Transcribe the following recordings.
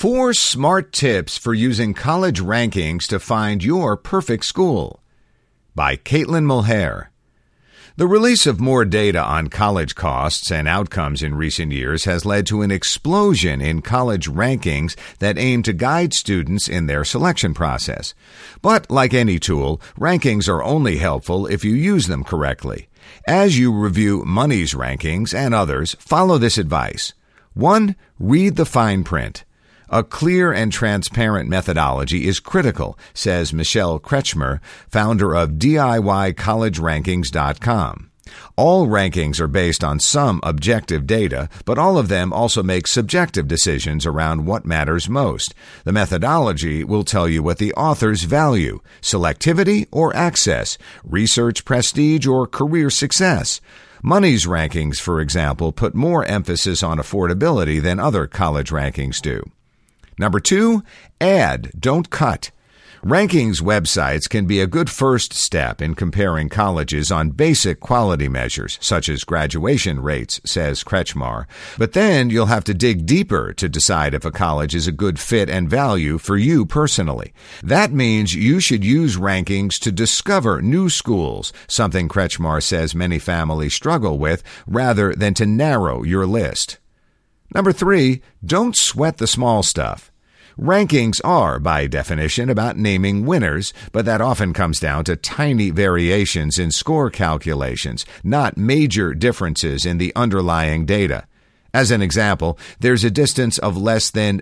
4 smart tips for using college rankings to find your perfect school. By Caitlin Mulher. The release of more data on college costs and outcomes in recent years has led to an explosion in college rankings that aim to guide students in their selection process. But like any tool, rankings are only helpful if you use them correctly. As you review Money's rankings and others, follow this advice. 1. Read the fine print. A clear and transparent methodology is critical, says Michelle Kretschmer, founder of DIYCollegeRankings.com. All rankings are based on some objective data, but all of them also make subjective decisions around what matters most. The methodology will tell you what the authors value: selectivity or access, research prestige or career success. Money's rankings, for example, put more emphasis on affordability than other college rankings do. Number 2, add, don't cut. Rankings websites can be a good first step in comparing colleges on basic quality measures, such as graduation rates, says Kretschmer. But then you'll have to dig deeper to decide if a college is a good fit and value for you personally. That means you should use rankings to discover new schools, something Kretschmer says many families struggle with, rather than to narrow your list. Number 3, don't sweat the small stuff. Rankings are, by definition, about naming winners, but that often comes down to tiny variations in score calculations, not major differences in the underlying data. As an example, there's a distance of less than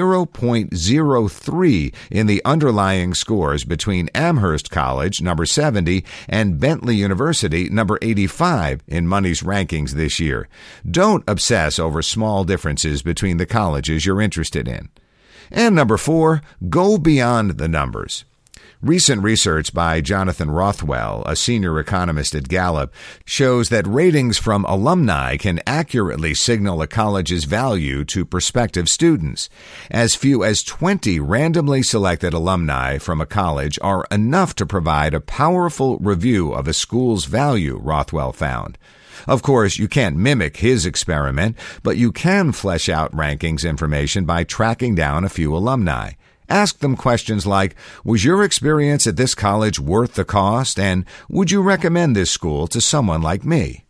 0.03 in the underlying scores between Amherst College, number 70, and Bentley University, number 85, in Money's rankings this year. Don't obsess over small differences between the colleges you're interested in. And number 4, go beyond the numbers. Recent research by Jonathan Rothwell, a senior economist at Gallup, shows that ratings from alumni can accurately signal a college's value to prospective students. As few as 20 randomly selected alumni from a college are enough to provide a powerful review of a school's value, Rothwell found. Of course, you can't mimic his experiment, but you can flesh out rankings information by tracking down a few alumni. Ask them questions like, was your experience at this college worth the cost, and would you recommend this school to someone like me?